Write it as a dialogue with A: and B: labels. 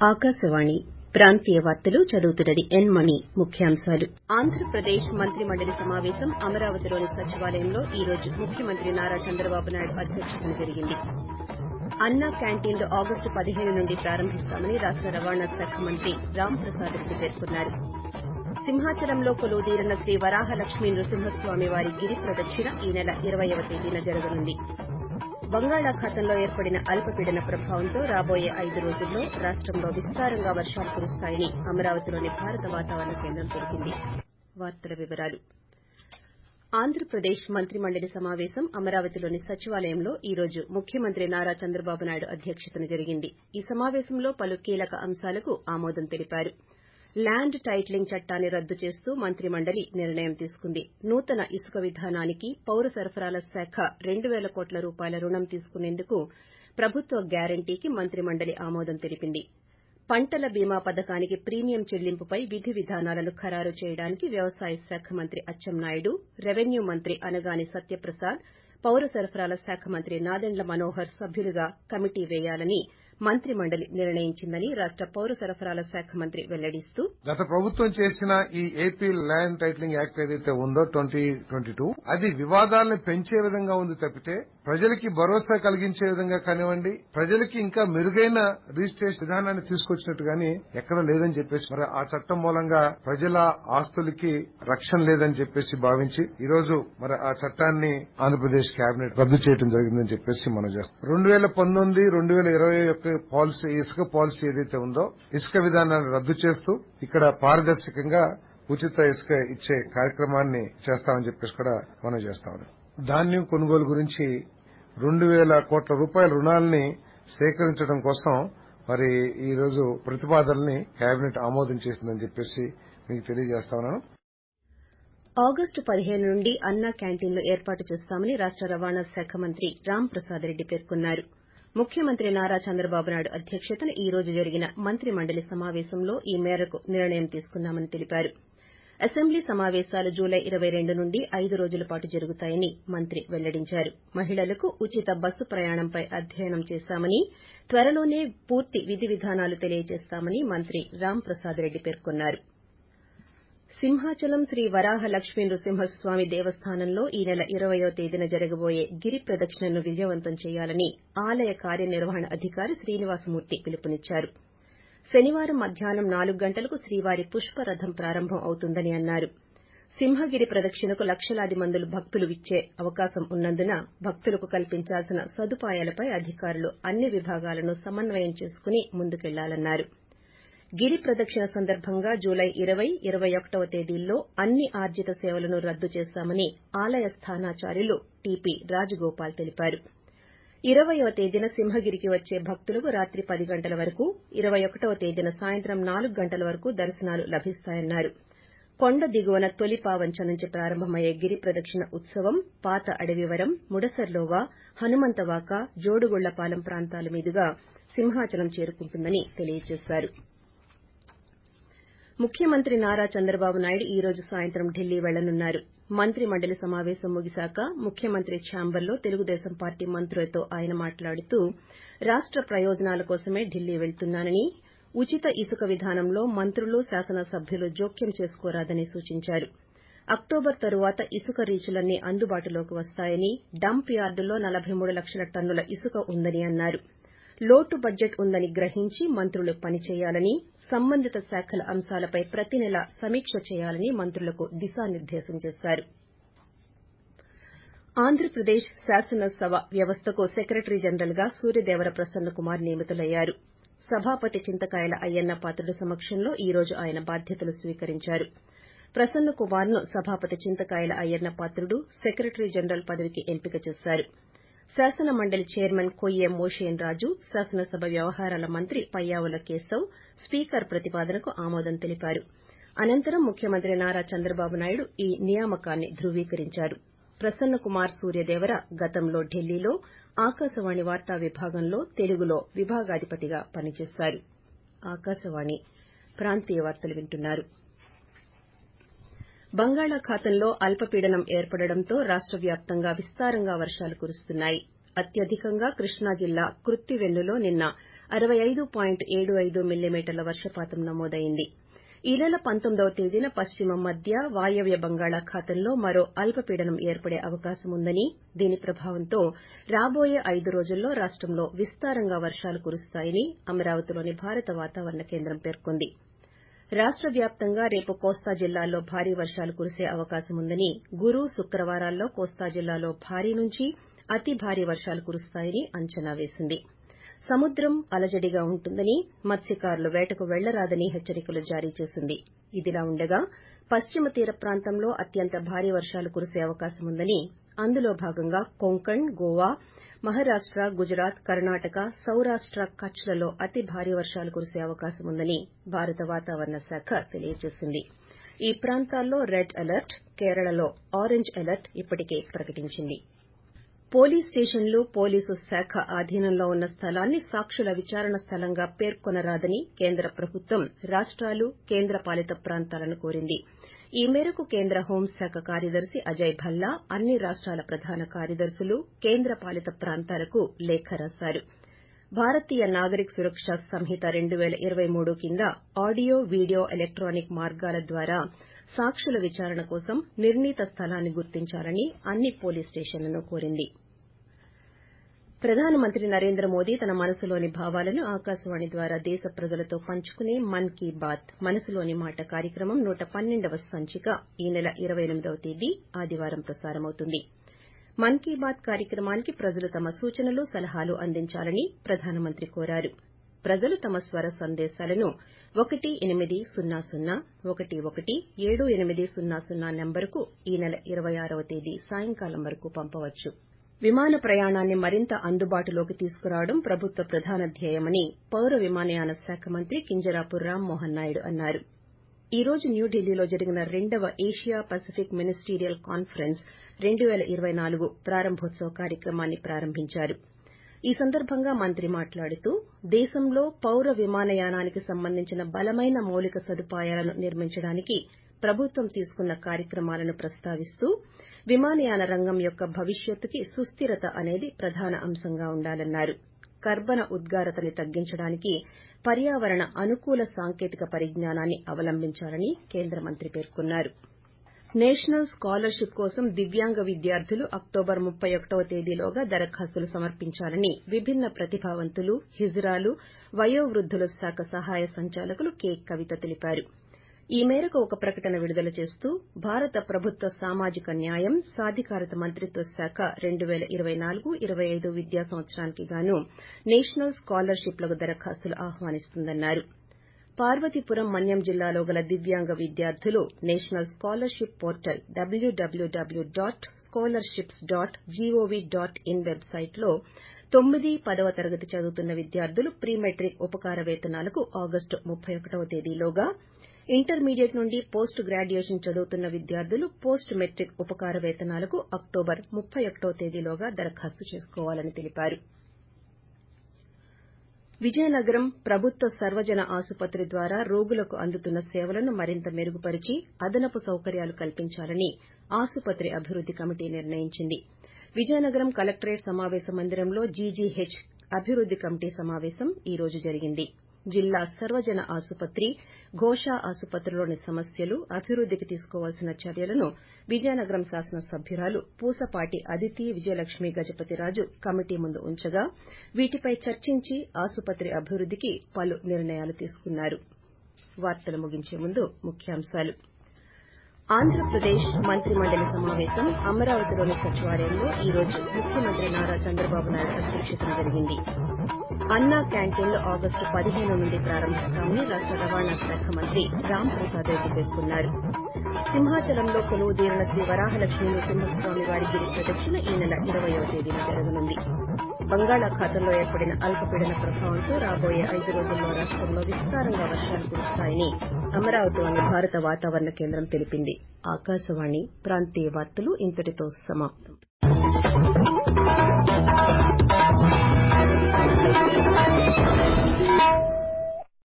A: ఆకాశవాణి ప్రాంతీయ వార్తలు చదువుతున్నది ఎన్ మణి ముఖ్యాంశాలు ఆంధ్రప్రదేశ్ మంత్రిమండలి సమావేశం అమరావతిలోని సచివాలయంలో ఈ రోజు ముఖ్యమంత్రి నారా చంద్రబాబు నాయుడు అధ్యక్షతన జరిగింది. అన్నా క్యాంటీన్లు ఆగస్టు 15 నుండి ప్రారంభిస్తామని రాష్ట రవాణా శాఖ మంత్రి రాంప్రసాద్ రెడ్డి పేర్కొన్నారు. సింహాచలంలో కొలువుదీరిన శ్రీ వరాహలక్ష్మీ నృసింహస్వామి వారి గిరి ప్రదక్షిణ ఈ నెల 20వ తేదీన జరగనుంది. బంగాళాఖాతంలో ఏర్పడిన అల్పపీడన ప్రభావంతో రాబోయే 5 రోజుల్లో రాష్టంలో విస్తారంగా వర్షాలు కురుస్తాయని అమరావతిలోని భారత వాతావరణ కేంద్రం తెలిపింది. ఆంధ్రప్రదేశ్ మంత్రిమండలి సమావేశం అమరావతిలోని సచివాలయంలో ఈ రోజు ముఖ్యమంత్రి నారా చంద్రబాబు నాయుడు అధ్యక్షతన జరిగింది. ఈ సమావేశంలో పలు కీలక అంశాలకు ఆమోదం తెలిపారు. ల్యాండ్ టైటిలింగ్ చట్టాన్ని రద్దు చేస్తూ మంత్రిమండలి నిర్ణయం తీసుకుంది. నూతన ఇసుక విధానానికి పౌర సరఫరాల శాఖ 2,000 కోట్ల రూపాయల రుణం తీసుకునేందుకు ప్రభుత్వ గ్యారంటీకి మంత్రిమండలి ఆమోదం తెలిపింది. పంటల బీమా పథకానికి ప్రీమియం చెల్లింపుపై విధి విధానాలను ఖరారు చేయడానికి వ్యవసాయ శాఖ మంత్రి అచ్చెన్నాయుడు, రెవెన్యూ మంత్రి అనగాని సత్యప్రసాద్, పౌర సరఫరాల శాఖ మంత్రి నాదెండ్ల మనోహర్ సభ్యులుగా కమిటీ వేయాలని మంత్రిమండలి నిర్ణయించిందని రాష్ట పౌర సరఫరాల శాఖ మంత్రి వెల్లడిస్తూ
B: గత ప్రభుత్వం చేసిన ఈ ఏపీ ల్యాండ్ టైటిలింగ్ యాక్ట్ ఏదైతే ఉందో 2022 అది వివాదాలను పెంచే విధంగా ఉంది తప్పితే ప్రజలకి భరోసా కలిగించే విధంగా కానివ్వండి, ప్రజలకి ఇంకా మెరుగైన రిజిస్ట్రేషన్ విధానాన్ని తీసుకొచ్చినట్టు గానీ ఎక్కడ లేదని చెప్పేసి మరి ఆ చట్టం మూలంగా ప్రజల ఆస్తులకి రక్షణ లేదని చెప్పేసి భావించి ఈ రోజు మరి ఆ చట్టాన్ని ఆంధ్రప్రదేశ్ కేబినెట్ రద్దు చేయడం జరిగిందని చెప్పేసి మనం చేస్తాం. 2019-2020 యొక్క పాలసీ ఇసుక పాలసీ ఏదైతే ఉందో ఇసుక విధానాన్ని రద్దు చేస్తూ ఇక్కడ పారదర్శకంగా ఉచిత ఇసుక ఇచ్చే కార్యక్రమాన్ని చేస్తామని చెప్పేసి కూడా మనం చేస్తాం. ధాన్యం కొనుగోలు గురించి 2,000 కోట్ల రూపాయల రుణాలని సేకరించడం కోసం మరి ఈ రోజు ప్రతిపాదనల్ని కేబినెట్ ఆమోదం చేసిందని చెప్పేసి మీకు తెలియజేస్తా ఉన్నాను.
A: ఆగస్టు 15 నుండి అన్నా క్యాంటీన్లు ఏర్పాటు చేస్తామని రాష్ట రవాణా శాఖ మంత్రి రాంప్రసాద్ రెడ్డి పేర్కొన్నారు. ముఖ్యమంత్రి నారా చంద్రబాబు నాయుడు అధ్యక్షతన ఈ రోజు జరిగిన మంత్రిమండలి సమావేశంలో ఈ మేరకు నిర్ణయం తీసుకున్నామని తెలిపారు. అసెంబ్లీ సమావేశాలు జూలై 22 నుండి 5 రోజుల పాటు జరుగుతాయని మంత్రి వెల్లడించారు. మహిళలకు ఉచిత బస్సు ప్రయాణంపై అధ్యయనం చేశామని, త్వరలోనే పూర్తి విధి విధానాలు తెలియజేస్తామని మంత్రి రాంప్రసాద్ రెడ్డి పేర్కొన్నారు. సింహాచలం శ్రీ వరాహలక్ష్మీ నృసింహస్వామి దేవస్థానంలో ఈ నెల 20వ తేదీన జరగబోయే గిరి ప్రదక్షిణను విజయవంతం చేయాలని ఆలయ కార్యనిర్వహణ అధికారి శ్రీనివాసమూర్తి పిలుపునిచ్చారు. శనివారం మధ్యాహ్నం 4 గంటలకు శ్రీవారి పుష్పరథం ప్రారంభం అవుతుందని అన్నారు. సింహగిరి ప్రదక్షిణకు లక్షలాది మంది భక్తులు విచ్చే అవకాశం ఉన్నందున భక్తులకు కల్పించాల్సిన సదుపాయాలపై అధికారులు అన్ని విభాగాలను సమన్వయం చేసుకుని ముందుకెళ్లాలన్నారు. గిరి ప్రదక్షిణ సందర్భంగా జూలై 20, 21వ తేదీల్లో అన్ని ఆర్జిత సేవలను రద్దు చేశామని ఆలయ స్థానాచార్యులు టీపీ రాజగోపాల్ తెలిపారు. 20వ తేదీన సింహగిరికి వచ్చే భక్తులకు రాత్రి 10 గంటల వరకు, 21వ తేదీన సాయంత్రం 4 గంటల వరకు దర్శనాలు లభిస్తాయన్నారు. కొండ దిగువన తొలి పావంచ నుంచి ప్రారంభమయ్యే గిరి ప్రదక్షిణ ఉత్సవం పాత అడవివరం, ముడసర్లోవ, హనుమంతవాక, జోడుగుళ్లపాలెం ప్రాంతాల మీదుగా సింహాచలం చేరుకుంటుందని తెలియజేశారు. ముఖ్యమంత్రి నారా చంద్రబాబు నాయుడు ఈ రోజు సాయంత్రం ఢిల్లీ వెళ్లనున్నారు. మంత్రి మండలి సమావేశం ముగిశాక ముఖ్యమంత్రి ఛాంబర్లో తెలుగుదేశం పార్టీ మంత్రులతో ఆయన మాట్లాడుతూ రాష్ట ప్రయోజనాల కోసమే ఢిల్లీ వెళ్తున్నానని, ఉచిత ఇసుక విధానంలో మంత్రులు, శాసనసభ్యులు జోక్యం చేసుకోరాదని సూచించారు. అక్టోబర్ తరువాత ఇసుక రీచులన్నీ అందుబాటులోకి వస్తాయని, డంప్ యార్డుల్లో 43 లక్షల టన్నుల ఇసుక ఉందని అన్నారు. లోటు బడ్జెట్ ఉందని గ్రహించి మంత్రులు పనిచేయాలని, సంబంధిత శాఖల అంశాలపై ప్రతి నెల సమీక్ష చేయాలని మంత్రులకు దిశానిర్దేశం చేశారు. ఆంధ్రప్రదేశ్ శాసనసభ వ్యవస్థకు సెక్రటరీ జనరల్గా సూర్యదేవర ప్రసన్న కుమార్ నియమితులయ్యారు. సభాపతి చింతకాయల అయ్యన్న పాత్రుడు సమక్షంలో ఈ రోజు ఆయన బాధ్యతలు స్వీకరించారు. ప్రసన్న కుమార్ను సభాపతి చింతకాయల అయ్యన్న పాత్రుడు సెక్రటరీ జనరల్ పదవికి ఎంపిక చేశారు. శాసన మండలి చైర్మన్ కొయ్యే మోషేన్ రాజు, శాసనసభ వ్యవహారాల మంత్రి పయ్యావుల కేశవ్ స్పీకర్ ప్రతిపాదనకు ఆమోదం తెలిపారు. అనంతరం ముఖ్యమంత్రి నారా చంద్రబాబు నాయుడు ఈ నియామకాన్ని ధృవీకరించారు. ప్రసన్న కుమార్ సూర్యదేవర గతంలో ఢిల్లీలో ఆకాశవాణి వార్తా విభాగంలో తెలుగులో విభాగాధిపతిగా పనిచేశారు. బంగాళాఖాతంలో అల్పపీడనం ఏర్పడడంతో రాష్ట వ్యాప్తంగా విస్తారంగా వర్షాలు కురుస్తున్నాయి. అత్యధికంగా కృష్ణా జిల్లా కృత్తివెన్నులో నిన్న 65.75 మిల్లీమీటర్ల వర్షపాతం నమోదైంది. ఈ నెల 19వ తేదీన పశ్చిమ మధ్య వాయవ్య బంగాళాఖాతంలో మరో అల్పపీడనం ఏర్పడే అవకాశం ఉందని, దీని ప్రభావంతో రాబోయే 5 రోజుల్లో రాష్టంలో విస్తారంగా వర్షాలు కురుస్తాయని అమరావతిలోని భారత వాతావరణ కేంద్రం పేర్కొంది. రాష్ట వ్యాప్తంగా రేపు కోస్తా జిల్లాల్లో భారీ వర్షాలు కురిసే అవకాశం ఉందని, గురు, శుక్రవారాల్లో కోస్తా జిల్లాలో భారీ నుంచి అతి భారీ వర్షాలు కురుస్తాయని అంచనా వేసింది. సముద్రం అలజడిగా ఉంటుందని, మత్స్యకారులు వేటకు వెళ్లరాదని హెచ్చరికలు జారీ చేసింది. ఇదిలా ఉండగా పశ్చిమ తీర ప్రాంతంలో అత్యంత భారీ వర్షాలు కురిసే అవకాశం ఉందని, అందులో భాగంగా కొంకణ్, గోవా, మహారాష్ట, గుజరాత్, కర్ణాటక, సౌరాష్ట, కచ్లలో అతి భారీ వర్షాలు కురిసే అవకాశం ఉందని భారత వాతావరణ శాఖ తెలియజేసింది. ఈ ప్రాంతాల్లో రెడ్ అలర్ట్, కేరళలో ఆరెంజ్ అలర్ట్ ఇప్పటికే ప్రకటించింది. పోలీస్ స్టేషన్లు, పోలీసు శాఖ ఆధీనంలో ఉన్న స్థలాన్ని సాక్షుల విచారణ స్థలంగా పేర్కొనరాదని కేంద్ర ప్రభుత్వం రాష్టాలు, కేంద్ర పాలిత ప్రాంతాలను కోరింది. ఈ మేరకు కేంద్ర హోంశాఖ కార్యదర్శి అజయ్ భల్లా అన్ని రాష్టాల ప్రధాన కార్యదర్శులు, కేంద్ర పాలిత ప్రాంతాలకు లేఖ రాశారు. భారతీయ నాగరిక సురక్ష సంహిత 2023 కింద ఆడియో, వీడియో, ఎలక్టానిక్ మార్గాల ద్వారా సాక్షుల విచారణ కోసం నిర్ణీత స్థలాన్ని గుర్తించాలని అన్ని పోలీస్ స్టేషన్లను కోరింది. ప్రధానమంత్రి నరేంద్ర మోదీ తన మనసులోని భావాలను ఆకాశవాణి ద్వారా దేశ ప్రజలతో పంచుకునే మన్ కీ బాత్ మనసులోని మాట కార్యక్రమం 112వ సంచిక ఈ నెల 28వ తేదీ ఆదివారం ప్రసారమవుతుంది. మన్ కీ బాత్ కార్యక్రమానికి ప్రజలు తమ సూచనలు, సలహాలు అందించాలని ప్రధానమంత్రి కోరారు. ప్రజలు తమ స్వర సందేశాలను 1-800-11-7800 నంబరుకు ఈ నెల 26వ తేదీ సాయంకాలం వరకు పంపవచ్చు. విమాన ప్రయాణాన్ని మరింత అందుబాటులోకి తీసుకురావడం ప్రభుత్వ ప్రధాన ధ్యేయమని పౌర విమానయాన శాఖ మంత్రి కింజరాపు రామ్మోహన్ నాయుడు అన్నారు. ఈ రోజు న్యూఢిల్లీలో జరిగిన 2వ ఏషియా పసిఫిక్ మినిస్టీరియల్ కాన్ఫరెన్స్ 2024 ప్రారంభోత్సవ కార్యక్రమాన్ని ప్రారంభించారు. ఈ సందర్భంగా మంత్రి మాట్లాడుతూ దేశంలో పౌర విమానయానానికి సంబంధించిన బలమైన మౌలిక సదుపాయాలను నిర్మించడానికి ప్రభుత్వం తీసుకున్న కార్యక్రమాలను ప్రస్తావిస్తూ విమానయాన రంగం యొక్క భవిష్యత్తుకి సుస్థిరత అనేది ప్రధాన అంశంగా ఉండాలన్నారు. కర్బన ఉద్గారతని తగ్గించడానికి పర్యావరణ అనుకూల సాంకేతిక పరిజ్ఞానాన్ని అవలంబించాలని కేంద్ర మంత్రి పేర్కొన్నారు. నేషనల్ స్కాలర్షిప్ కోసం దివ్యాంగ విద్యార్థులు అక్టోబర్ 31వ తేదీలోగా దరఖాస్తులు సమర్పించాలని విభిన్న ప్రతిభావంతులు, హిజ్రాలు, వయోవృద్ధుల శాఖ సహాయ సంచాలకులు కె కవిత తెలిపారు. ఈ మేరకు ఒక ప్రకటన విడుదల చేస్తూ భారత ప్రభుత్వ సామాజిక న్యాయం, సాధికారత మంత్రిత్వ శాఖ 2024-25 విద్యా సంవత్సరానికి గాను నేషనల్ స్కాలర్షిప్లకు దరఖాస్తులు ఆహ్వానిస్తుందన్నారు. పార్వతీపురం, మన్యం జిల్లాలో గల దివ్యాంగ విద్యార్థులు నేషనల్ స్కాలర్షిప్ పోర్టల్ www.scholarships.gov.in వెబ్సైట్లో 9, 10వ తరగతి చదువుతున్న విద్యార్థులు ప్రీ మెట్రిక్ ఉపకార వేతనాలకు ఆగస్టు 31వ తేదీలోగా, ఇంటర్మీడియట్ నుండి పోస్ట్ గ్రాడ్యుయేషన్ చదువుతున్న విద్యార్థులు పోస్ట్ మెట్రిక్ ఉపకార వేతనాలకు అక్టోబర్ 31వ తేదీలోగా దరఖాస్తు చేసుకోవాలని తెలిపారు. విజయనగరం ప్రభుత్వ సర్వజన ఆసుపత్రి ద్వారా రోగులకు అందుతున్న సేవలను మరింత మెరుగుపరిచి అదనపు సౌకర్యాలు కల్పించాలని ఆసుపత్రి అభివృద్ది కమిటీ నిర్ణయించింది. విజయనగరం కలెక్టరేట్ సమావేశ మందిరంలో జీజీహెచ్ అభివృద్ది కమిటీ సమావేశం ఈ రోజు జరిగింది. జిల్లా సర్వజన ఆసుపత్రి, ఘోష ఆసుపత్రిలోని సమస్యలు, అభివృద్దికి తీసుకోవాల్సిన చర్యలను విజయనగరం శాసనసభ్యురాలు పూసపాటి అదితి విజయలక్ష్మి గజపతిరాజు కమిటీ ముందు ఉంచగా వీటిపై చర్చించి ఆసుపత్రి అభివృద్దికి పలు నిర్ణయాలు తీసుకున్నారు. వార్తలు ముగించే ముందు ముఖ్యాంశాలు. ఆంధ్రప్రదేశ్ మంత్రిమండలి సమావేశం అమరావతిలోని సచివాలయంలో ఈ రోజు ముఖ్యమంత్రి నారా చంద్రబాబు నాయుడు అధ్యక్షతన జరిగింది. అన్నా క్యాంటీన్లు ఆగస్టు 15 నుండి ప్రారంభిస్తామని రాష్ట రవాణా శాఖ మంత్రి రాంప్రసాద్ రెడ్డి పేర్కొన్నారు. సింహాచలంలో కొలువుదీరిన శ్రీ వరాహలక్ష్మీ నృసింహస్వామి వారి గిరి ప్రదక్షిణ ఈ నెల 20వ తేదీన జరగనుంది. బంగాళాఖాతంలో ఏర్పడిన అల్పపీడన ప్రభావంతో రాబోయే 5 రోజుల్లో రాష్టంలో విస్తారంగా వర్షాలు కురుస్తాయని అమరావతిలోని భారత వాతావరణ కేంద్రం తెలిపింది. ఆకాశవాణి ప్రాంతీయ వార్తలు ఇంతటితో సమాప్తం.